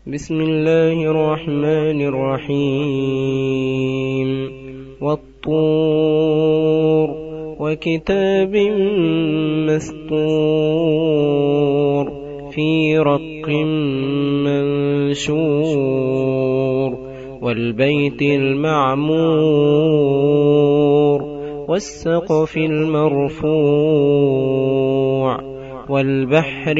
بسم الله الرحمن الرحيم والطور وكتاب مسطور في رق منشور والبيت المعمور والسقف المرفوع والبحر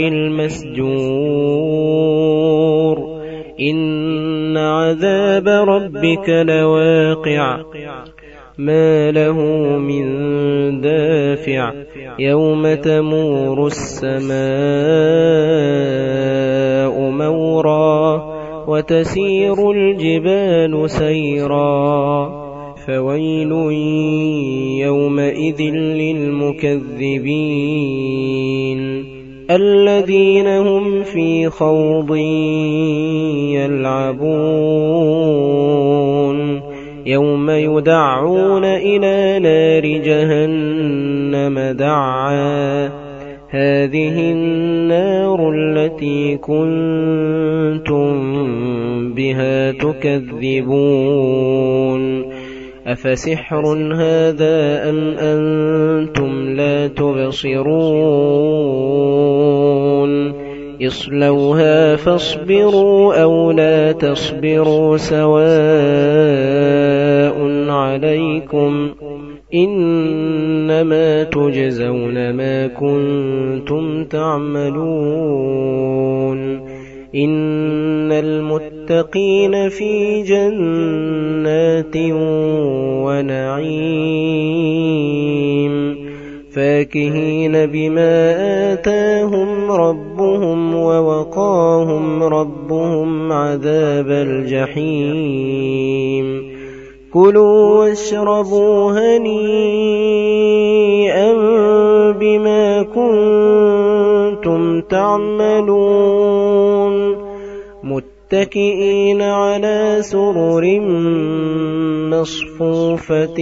المسجور إن عذاب ربك لواقع ما له من دافع يوم تمور السماء مورا وتسير الجبال سيرا فويل يومئذ للمكذبين الذين هم في خوض يلعبون يوم يدعون إلى نار جهنم دعا هذه النار التي كنتم بها تكذبون أفسحر هذا أم أنتم لا تبصرون اصلوها فاصبروا أو لا تصبروا سواء عليكم إنما تجزون ما كنتم تعملون إن المتقين في جنات ونعيم فاكهين بما آتاهم ربهم ووقاهم ربهم عذاب الجحيم كلوا واشربوا هنيئا بما كنتم تعملون متكئين على سرر مصفوفة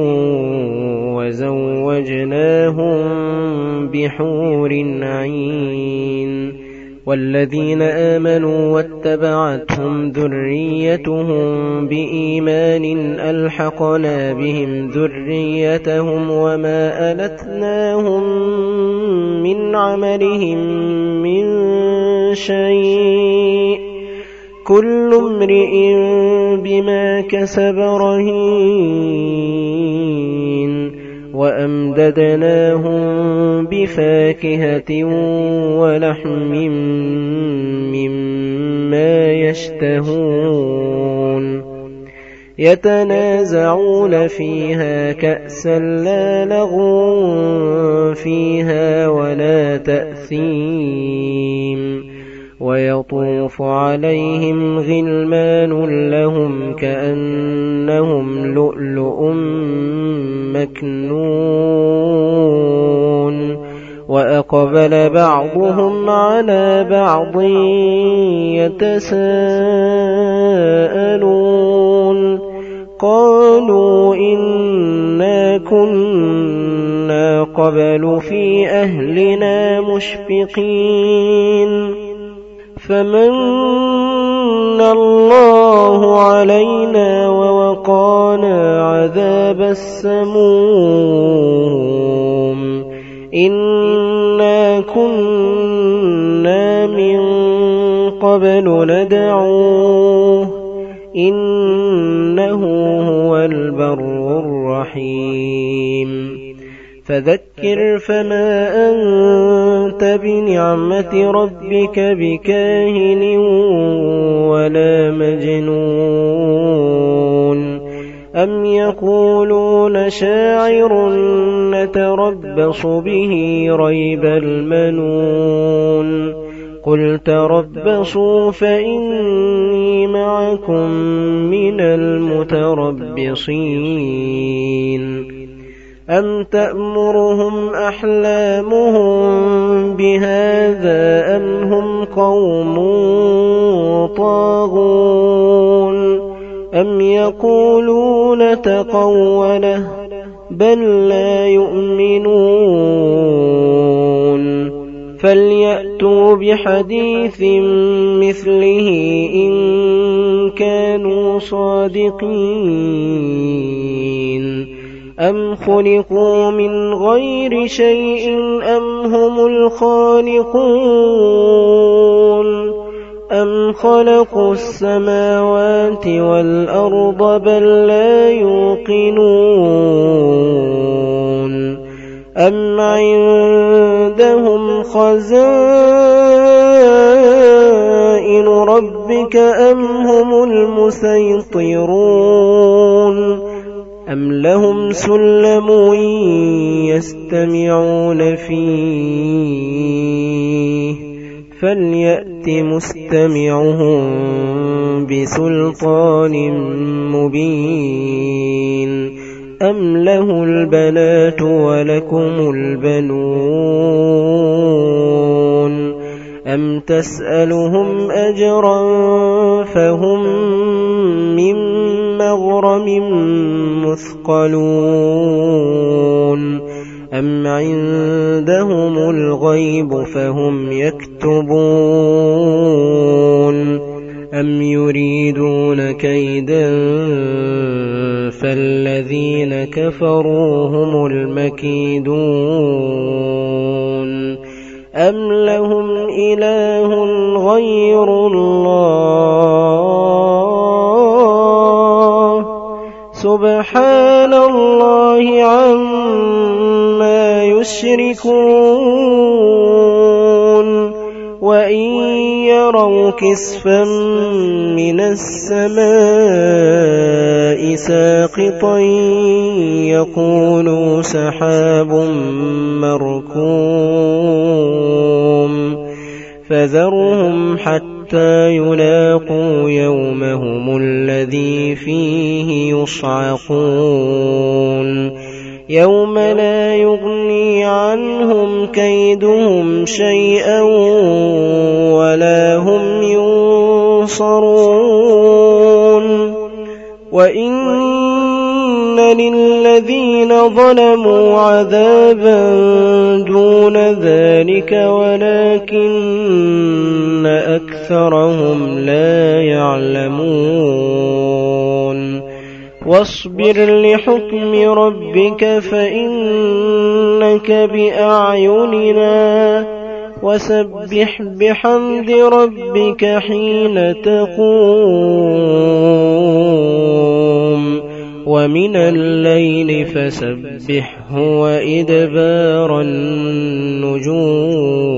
وزوجناهم بحور عين والذين آمنوا واتبعتهم ذريتهم بإيمان ألحقنا بهم ذريتهم وما ألتناهم من عملهم من شيء كل امرئ بما كسب رهين وأمددناهم بفاكهة ولحم مما يشتهون يتنازعون فيها كأسا لا لغو فيها ولا تأثيم ويطوف عليهم غلمان لهم كأنهم لؤلؤ مكنون وأقبل بعضهم على بعض يتساءلون قالوا إنا كنا قبل في أهلنا مشفقين فمن الله علينا ووقانا عذاب السموم إنا كنا من قبل ندعوه إنه هو البر الرحيم فذكر فما أنت بنعمة ربك بكاهن ولا مجنون أم يقولون شاعر نتربص به ريب المنون قل تربصوا فإني معكم من المتربصين أم تأمرهم أحلامهم بهذا أم هم قوم طاغون أم يقولون تقوله بل لا يؤمنون فليأتوا بحديث مثله إن كانوا صادقين أم خلقوا من غير شيء أم هم الخالقون أم خلقوا السماوات والأرض بل لا يوقنون أم عندهم خزائن ربك أم هم المسيطرون أم لهم سلم يستمعون فيه فليأت مستمعهم بسلطان مبين أم له البنات ولكم البنون أم تسألهم أجرا فهم من مغرم مثقلون أم عندهم الغيب فهم يكتبون أم يريدون كيدا فالذين كفروا هم المكيدون أم لهم إله غير الله سبحان الله عما يشركون وإن يروا كسفا من السماء ساقطا يقولوا سحاب مركوم فذرهم حتى يلاقوا يومهم الذي فيه يصعقون يوم لا يغني عنهم كيدهم شيئا ولا هم ينصرون وإن للذين ظلموا عذابا دون ذلك ولكن أكثرهم لا يعلمون واصبر لحكم ربك فإنك بأعيننا وسبح بحمد ربك حين تقوم ومن الليل فسبحه وإدبار النجوم